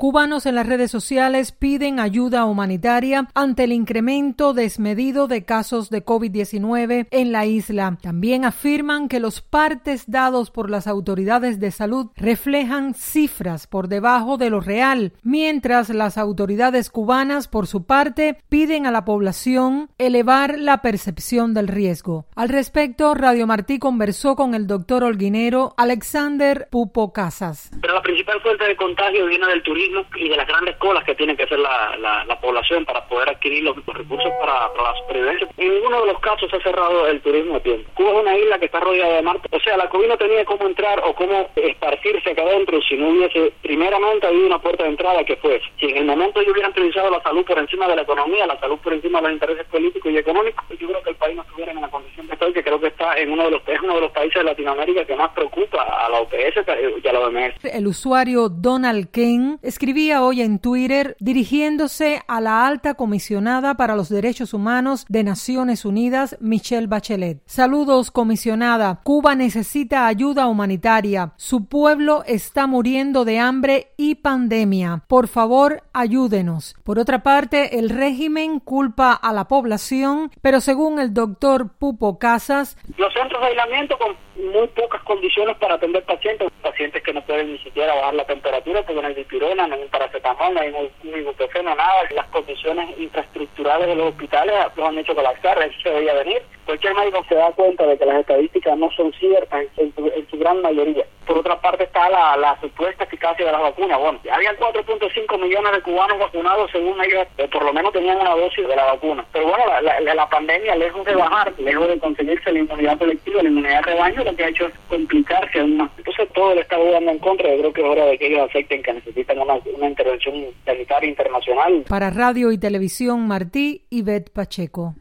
Cubanos en las redes sociales piden ayuda humanitaria ante el incremento desmedido de casos de COVID-19 en la isla. También afirman que los partes dados por las autoridades de salud reflejan cifras por debajo de lo real, mientras las autoridades cubanas, por su parte, piden a la población elevar la percepción del riesgo. Al respecto, Radio Martí conversó con el doctor holguinero Alexander Pupo Casas. Pero la principal fuente de contagio viene del turismo y de las grandes colas que tiene que hacer la población para poder adquirir los recursos para la supervivencia. En ninguno de los casos se ha cerrado el turismo a tiempo. Cuba es una isla que está rodeada de mar, o sea, la COVID no tenía cómo entrar o cómo esparcirse acá adentro si no hubiese primeramente habido una puerta de entrada que fue. Si en el momento ellos hubieran priorizado la salud por encima de la economía, la salud por encima de los intereses políticos y económicos, yo creo que el país no estuviera en la condición que está hoy, que creo que está en uno de los países de Latinoamérica que más preocupa a la OPS y a la OMS. El usuario Donald Ken escribía hoy en Twitter dirigiéndose a la alta comisionada para los derechos humanos de Naciones Unidas, Michelle Bachelet. Saludos, comisionada. Cuba necesita ayuda humanitaria. Su pueblo está muriendo de hambre y pandemia. Por favor, ayúdenos. Por otra parte, el régimen culpa a la población, pero según el doctor Pupo Casas, los centros de aislamiento con muy pocas condiciones para atender pacientes que no pueden ni siquiera bajar la temperatura porque no hay dipirona, no hay un paracetamol, no hay un ibuprofeno, nada. Las condiciones infraestructurales de los hospitales los han hecho colapsar, eso se veía venir. Cualquier médico se da cuenta de que las estadísticas no son ciertas en su gran mayoría. Por otra parte está la supuesta eficacia de las vacunas. Bueno, habían 4.5 millones de cubanos vacunados, según ellos, por lo menos tenían una dosis de la vacuna. Pero bueno, la pandemia, lejos de bajar, lejos de conseguirse la inmunidad colectiva, la inmunidad de rebaño, lo que ha hecho es complicarse aún más. Entonces todo le está jugando en contra. Yo creo que es hora de que ellos acepten que necesitan una intervención sanitaria internacional. Para Radio y Televisión Martí, Ivette Pacheco.